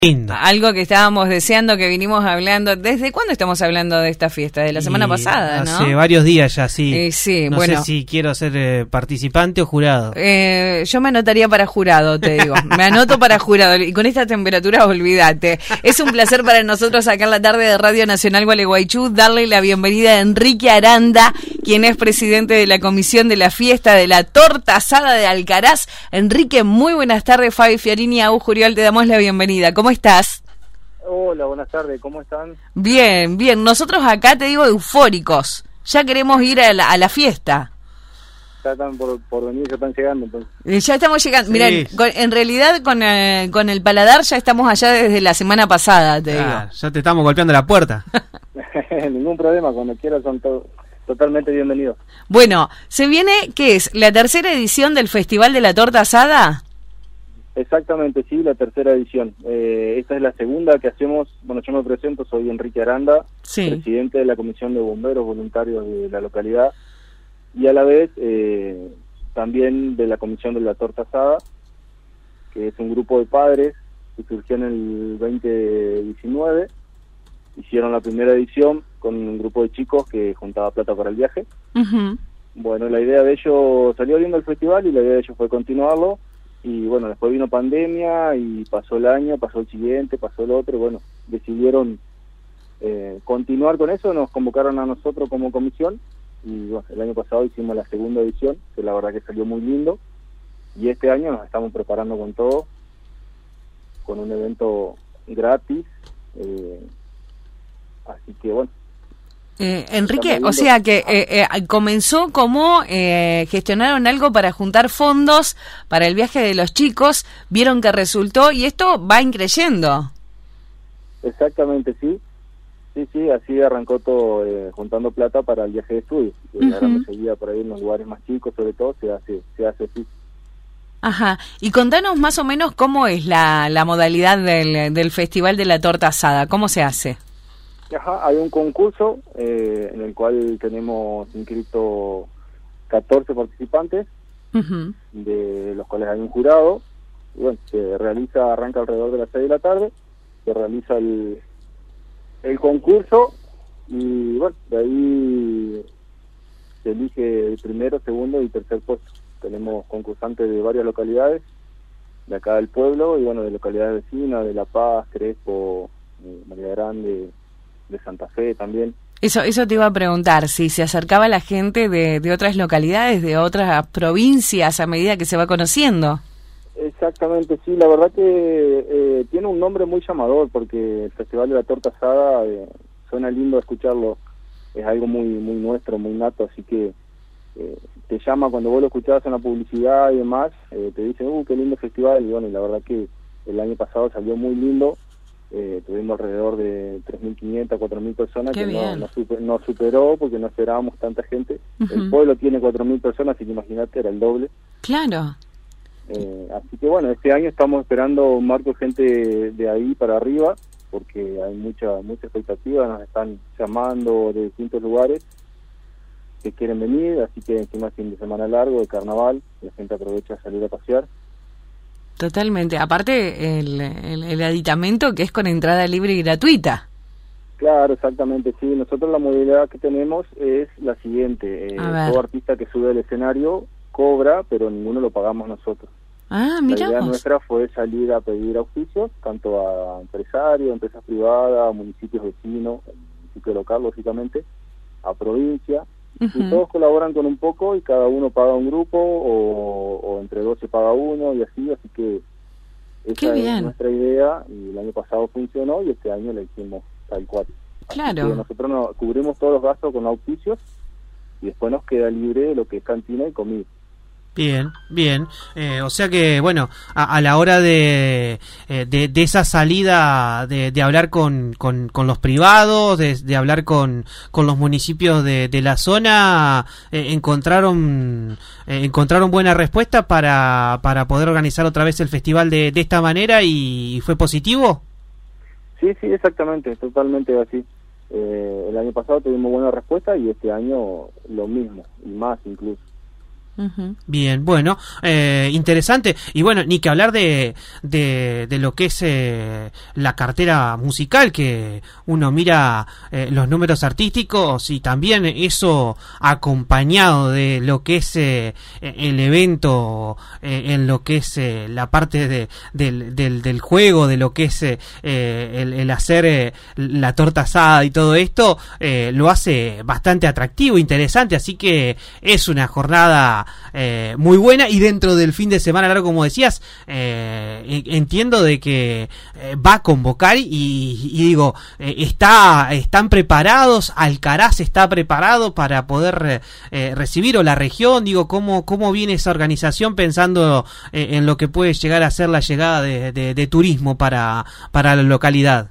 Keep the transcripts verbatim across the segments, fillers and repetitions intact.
Lindo. Algo que estábamos deseando, que vinimos hablando. ¿Desde cuándo estamos hablando de esta fiesta? De la semana Y pasada, ¿no? Hace varios días ya, sí. Eh, sí, no bueno. sé si quiero ser eh, participante o jurado. Eh, yo me anotaría para jurado, te digo. Me anoto para jurado. Y con esta temperatura, olvídate. Es un placer para nosotros acá en la tarde de Radio Nacional Gualeguaychú darle la bienvenida a Enrique Aranda, quien es presidente de la comisión de la fiesta de la torta asada de Alcaraz. Enrique, muy buenas tardes. Fabi Fiorini, Agus Juriol, te damos la bienvenida. ¿Cómo estás? Hola, buenas tardes, ¿cómo están? Bien, bien. Nosotros acá, te digo, eufóricos. Ya queremos ir a la, a la fiesta. Ya están por, por venir, ya están llegando, entonces. Eh, Ya estamos llegando. Sí. Mirá, con- en realidad con, eh, con el paladar ya estamos allá desde la semana pasada, te Ah, digo. ya te estamos golpeando la puerta. Ningún problema, cuando quieran son to- totalmente bienvenidos. Bueno, se viene, ¿qué es? ¿La tercera edición del Festival de la Torta Asada? Exactamente, sí, la tercera edición. Eh, esta es la segunda que hacemos. Bueno, yo me presento, soy Enrique Aranda, Sí. presidente de la Comisión de Bomberos Voluntarios de la localidad y a la vez eh, también de la Comisión de la Torta Asada, que es un grupo de padres que surgió en el veinte diecinueve. Hicieron la primera edición con un grupo de chicos que juntaba plata para el viaje. Ujú. Bueno, la idea de ellos, salió viendo el festival y la idea de ellos fue continuarlo. Y bueno, después vino pandemia y pasó el año, pasó el siguiente, pasó el otro. Y bueno, decidieron eh, continuar con eso, nos convocaron a nosotros como comisión. Y bueno, el año pasado hicimos la segunda edición, que la verdad que salió muy lindo. Y este año nos estamos preparando con todo, con un evento gratis. Eh, así que bueno. Eh, Enrique, Está muy o lindo. sea que eh, eh, comenzó como eh, gestionaron algo para juntar fondos para el viaje de los chicos, vieron que resultó y esto va increyendo. Exactamente, sí. Sí, sí, así arrancó todo, eh, juntando plata para el viaje de estudio. Y Ujú. la gran mayoría por ahí en los lugares más chicos, sobre todo, se hace se hace así. Ajá, y contanos más o menos cómo es la, la modalidad del, del Festival de la Torta Asada, ¿cómo se hace? Ajá, hay un concurso eh, en el cual tenemos inscrito catorce participantes, Ujú. de los cuales hay un jurado. Y bueno, se realiza, arranca alrededor de las seis de la tarde, se realiza el, el concurso y bueno, de ahí se elige el primero, segundo y tercer puesto. Tenemos concursantes de varias localidades, de acá del pueblo y bueno, de localidades vecinas, de La Paz, Crespo, eh, María Grande, de Santa Fe también. Eso, eso te iba a preguntar, si se acercaba la gente de, de otras localidades, de otras provincias a medida que se va conociendo. Exactamente, sí, la verdad que eh, tiene un nombre muy llamador porque el Festival de la Torta Asada eh, suena lindo escucharlo, es algo muy muy nuestro, muy nato, así que eh, te llama cuando vos lo escuchabas en la publicidad y demás, eh, te dicen, uh, qué lindo festival, y bueno, y la verdad que el año pasado salió muy lindo. Eh, tuvimos alrededor de tres mil quinientas, cuatro mil personas, Qué que no, bien. no, super- no superó porque no esperábamos tanta gente. Ujú. El pueblo tiene cuatro mil personas, así que imagínate, era el doble. Claro. Eh, así que bueno, este año estamos esperando un marco de gente de, de ahí para arriba, porque hay mucha mucha expectativa, nos están llamando de distintos lugares que quieren venir, así que encima es fin de semana largo, de carnaval, la gente aprovecha a salir a pasear. Totalmente. Aparte, el, el, el aditamento que es con entrada libre y gratuita. Claro, exactamente, sí. Nosotros la modalidad que tenemos es la siguiente. Eh, A ver. todo artista que sube al escenario cobra, pero ninguno lo pagamos nosotros. Ah, La mira idea vos. nuestra fue salir a pedir auspicios, tanto a empresarios, empresas privadas, a municipios vecinos, al municipio local, lógicamente, a provincia. Ujú. Y todos colaboran con un poco y cada uno paga un grupo o, o entre dos se paga uno y así, así que Qué esa bien. es nuestra idea y el año pasado funcionó y este año la hicimos tal cual. Así Claro. que nosotros nos cubrimos todos los gastos con auspicios y después nos queda libre lo que es cantina y comida. Bien, bien. Eh, o sea que, bueno, a, a la hora de, eh, de, de esa salida, de, de hablar con, con, con los privados, de, de hablar con, con los municipios de, de la zona, eh, encontraron eh, encontraron buena respuesta para, para poder organizar otra vez el festival de, de esta manera y, y fue positivo. Sí, sí, exactamente, totalmente así. Eh, el año pasado tuvimos buena respuesta y este año lo mismo, y más incluso. Uh-huh. Bien, bueno, eh, interesante. Y bueno, ni que hablar de, de, de lo que es eh, la cartera musical, que uno mira eh, los números artísticos y también eso acompañado de lo que es eh, el evento, eh, en lo que es eh, la parte de, del, del, del juego, de lo que es eh, el, el hacer eh, la torta asada y todo esto, eh, lo hace bastante atractivo, interesante, así que es una jornada Eh, muy buena, y dentro del fin de semana largo, como decías, eh, entiendo de que eh, va a convocar y, y digo, eh, está están preparados, Alcaraz está preparado para poder eh, recibir, o la región, digo, cómo cómo viene esa organización pensando eh, en lo que puede llegar a ser la llegada de, de, de turismo para, para la localidad.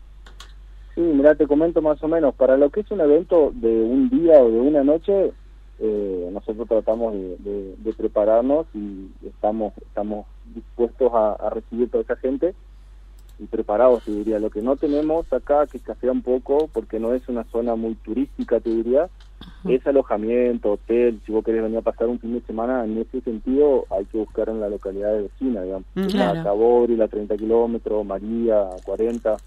Sí, mira, te comento más o menos, para lo que es un evento de un día o de una noche, Eh, nosotros tratamos de, de, de prepararnos y estamos estamos dispuestos a, a recibir toda esa gente y preparados, te diría. Lo que no tenemos acá, que escasea un poco, porque no es una zona muy turística, te diría, uh-huh. es alojamiento, hotel. Si vos querés venir a pasar un fin de semana, en ese sentido hay que buscar en la localidad de vecina, digamos. Claro. La Tabori, la treinta kilómetros, María, cuarenta,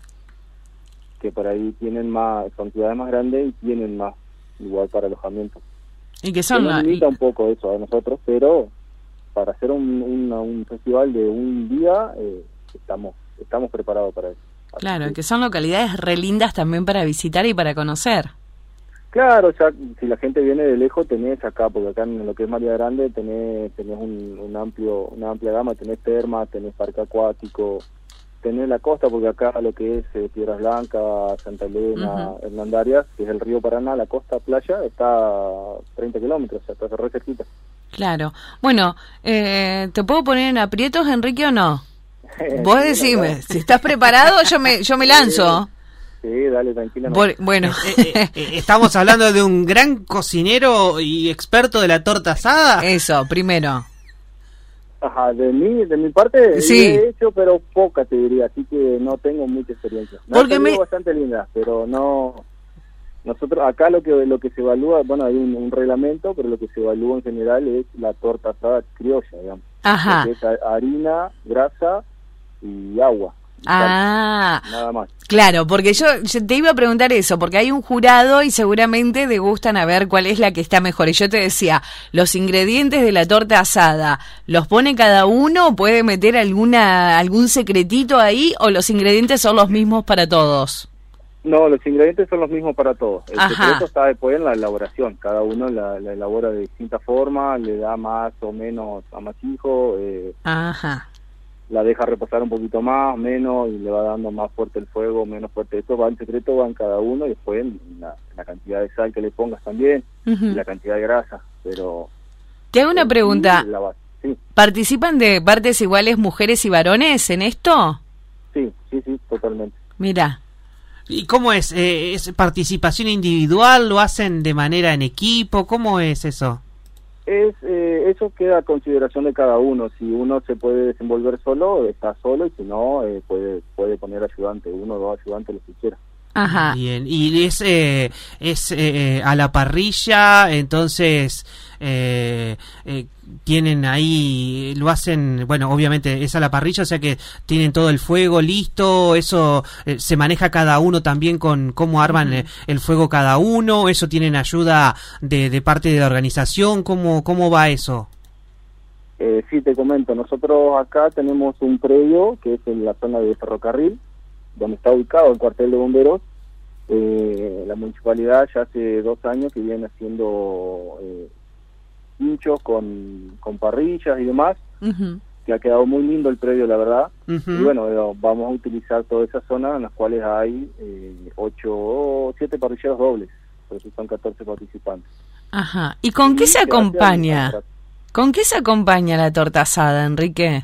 que por ahí tienen más, son ciudades más grandes y tienen más igual para alojamiento. Y que son nos la... limita un poco eso a nosotros, pero para hacer un, un, un festival de un día eh, estamos estamos preparados para eso. Así Claro, que, que son localidades re lindas también para visitar y para conocer. Claro, ya si la gente viene de lejos tenés acá, porque acá en lo que es María Grande tenés tenés un, un amplio una amplia gama, tenés termas, tenés parque acuático, tenés la costa, porque acá lo que es eh, Piedras Blancas, Santa Elena, uh-huh. Hernandarias, que es el río Paraná, la costa, playa, está a treinta kilómetros, o sea, está re cerquita. Claro. Bueno, eh, ¿te puedo poner en aprietos, Enrique, o no? Vos decime, si estás preparado, yo me yo me lanzo. Sí, dale, tranquila. No. Bueno, eh, eh, eh, estamos hablando de un gran cocinero y experto de la torta asada. Eso, primero. Ajá, de mí, de mi parte, sí. he hecho, pero poca, te diría, así que no tengo mucha experiencia. Me Porque ha me... bastante linda, pero no... Nosotros, acá lo que lo que se evalúa, bueno, hay un, un reglamento, pero lo que se evalúa en general es la torta asada criolla, digamos. Ajá. Que es harina, grasa y agua. Y ah, sal, nada más. Claro, porque yo, yo te iba a preguntar eso, porque hay un jurado y seguramente degustan a ver cuál es la que está mejor. Y yo te decía, los ingredientes de la torta asada, ¿los pone cada uno? ¿Puede meter alguna algún secretito ahí? ¿O los ingredientes son los mismos para todos? No, los ingredientes son los mismos para todos. El Ajá. secreto está después en la elaboración. Cada uno la, la elabora de distinta forma, le da más o menos amasijo, eh, Ajá. la deja reposar un poquito más, menos, y le va dando más fuerte el fuego, menos fuerte. Eso va, el secreto va en cada uno, y después en la, en la cantidad de sal que le pongas también, uh-huh. y la cantidad de grasa. Pero te hago una pregunta. La sí. ¿Participan de partes iguales mujeres y varones en esto? Sí, sí, sí, totalmente. Mira. ¿Y cómo es? Eh, ¿Es participación individual? ¿Lo hacen de manera en equipo? ¿Cómo es eso? Es eh, eso queda a consideración de cada uno. Si uno se puede desenvolver solo, está solo, y si no, eh, puede puede poner ayudante, uno o dos ayudantes, lo que quiera. Ajá. Bien, y es eh, es eh, a la parrilla, entonces eh, eh, tienen ahí, lo hacen, bueno, obviamente es a la parrilla, o sea que tienen todo el fuego listo, eso eh, se maneja cada uno también con cómo arman uh-huh. el fuego cada uno, eso tienen ayuda de, de parte de la organización, ¿cómo, cómo va eso? Eh, sí, te comento, nosotros acá tenemos un predio que es en la zona de ferrocarril, donde está ubicado el cuartel de bomberos. Eh, la municipalidad ya hace dos años que viene haciendo eh, hinchos con, con parrillas y demás, uh-huh. que ha quedado muy lindo el predio, la verdad. Uh-huh. Y bueno, eh, vamos a utilizar toda esa zona en las cuales hay eh, ocho o siete parrilleros dobles, por eso son catorce participantes. Ajá. ¿Y con y qué se acompaña? ¿Con qué se acompaña la torta asada, Enrique?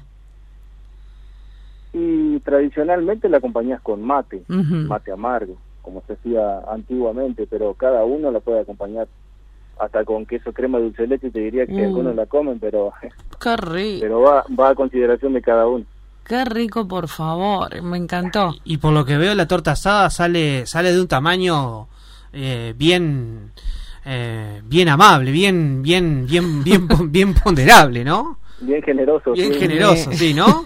Y tradicionalmente la acompañas con mate, uh-huh. mate amargo, como se hacía antiguamente, pero cada uno la puede acompañar hasta con queso, crema, dulce de leche. Te diría que uh. algunos la comen, pero qué rico. Pero va, va a consideración de cada uno. Qué rico, por favor, me encantó. Y por lo que veo, la torta asada sale sale de un tamaño eh, bien eh, bien amable, bien, bien, bien, bien, bien ponderable, ¿no? Bien generoso. Bien sí. generoso, sí, ¿no?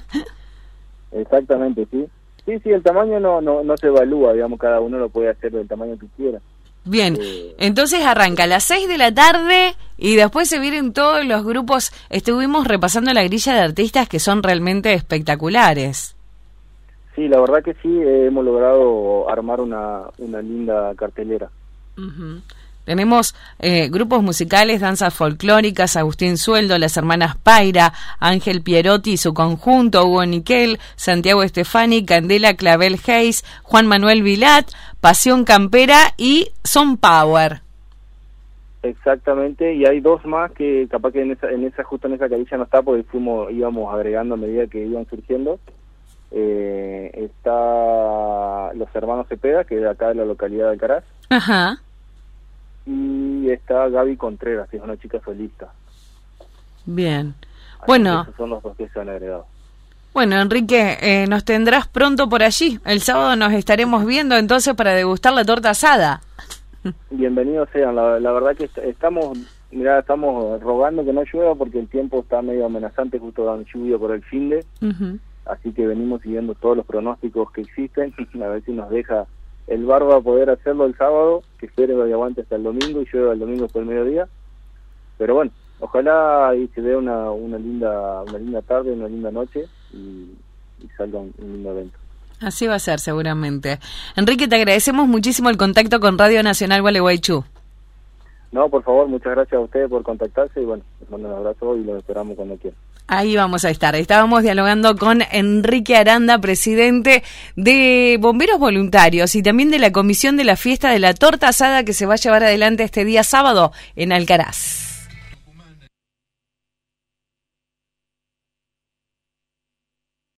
Exactamente, sí. Sí, sí, el tamaño no, no, no se evalúa, digamos, cada uno lo puede hacer del tamaño que quiera. Bien, Eh, entonces arranca a las seis de la tarde y después se vienen todos los grupos. Estuvimos repasando la grilla de artistas que son realmente espectaculares. Sí, la verdad que sí, eh, hemos logrado armar una, una linda cartelera. Uh-huh. Tenemos eh, grupos musicales, danzas folclóricas, Agustín Sueldo, las hermanas Paira, Ángel Pierotti y su conjunto, Hugo Niquel, Santiago Estefani, Candela Clavel Hayes, Juan Manuel Vilat, Pasión Campera y Son Power. Exactamente, y hay dos más que capaz que en esa, en esa justo en esa carilla no está porque fuimos íbamos agregando a medida que iban surgiendo. Eh, está los hermanos Cepeda, que es de acá de la localidad de Alcaraz. Ajá. Y está Gaby Contreras, que es una chica solista. Bien. Así Bueno. Esos son los dos que se han agregado. Bueno, Enrique, eh, nos tendrás pronto por allí. El sábado nos estaremos viendo entonces para degustar la torta asada. Bienvenidos sean. La, la verdad que est- estamos, mirá, estamos rogando que no llueva porque el tiempo está medio amenazante, justo dan lluvia por el finde. Uh-huh. Así que venimos siguiendo todos los pronósticos que existen, a ver si nos deja el barba poder hacerlo el sábado, que espere y aguante hasta el domingo y llueva el domingo por el mediodía. Pero bueno, ojalá y se dé una, una linda una linda tarde, una linda noche y, y salga un, un lindo evento. Así va a ser seguramente. Enrique, te agradecemos muchísimo el contacto con Radio Nacional Gualeguaychú. No, por favor, muchas gracias a ustedes por contactarse y bueno, les mando un abrazo y los esperamos cuando quieran. Ahí vamos a estar. Estábamos dialogando con Enrique Aranda, presidente de Bomberos Voluntarios y también de la comisión de la fiesta de la torta asada que se va a llevar adelante este día sábado en Alcaraz.